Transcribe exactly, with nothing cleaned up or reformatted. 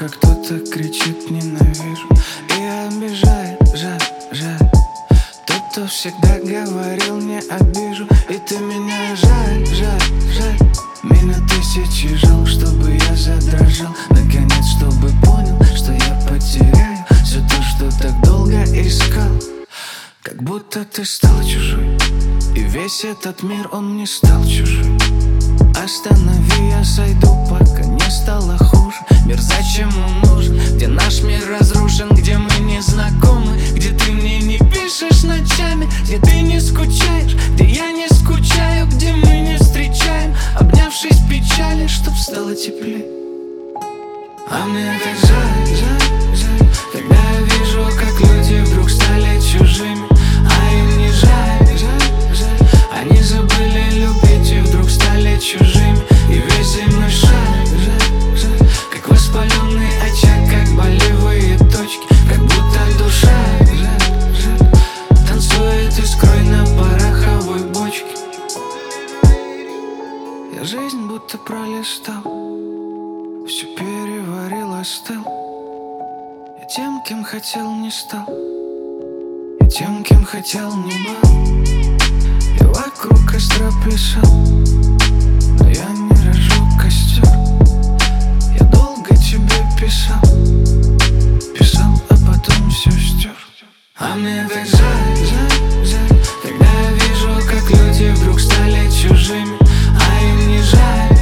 как кто-то кричит ненавижу и обижает, жаль, жаль. Тот, кто всегда говорил не обижу, и ты меня жаль, жаль, жаль. Меня тысячи жил, чтобы я задрожал, наконец, чтобы понял, что я потеряю все то, что так долго искал. Как будто ты стал чужой, и весь этот мир, он не стал чужой. Останови, я сойду, пока не стало хуже. Мир зачем он нужен? Где наш мир разрушен, где мы не знакомы, где ты мне не пишешь ночами, где ты не скучаешь, где я не скучаю, где мы не встречаем, обнявшись в печали, чтоб стало теплее. А мне так жаль, жаль, жаль, когда я вижу, как люди вдруг стали чужими, а им не жаль, жаль, жаль. Они забыли любить и вдруг стали чужими, и весь земной шар, жаль, жаль. Как воспаленный очаг, как болевые точки, как будто душа, жаль, жаль, танцует искрой на пороховой бочке. Я жизнь будто пролистал, все переварил, остыл. Я тем, кем хотел, не стал, я тем, кем хотел, не был. Я вокруг костра плясал, но я не разжег костер. Я долго тебе писал, писал, а потом все стер. А мне так жаль, жаль, жаль, когда я вижу, как люди вдруг стали чужими, а им не жаль.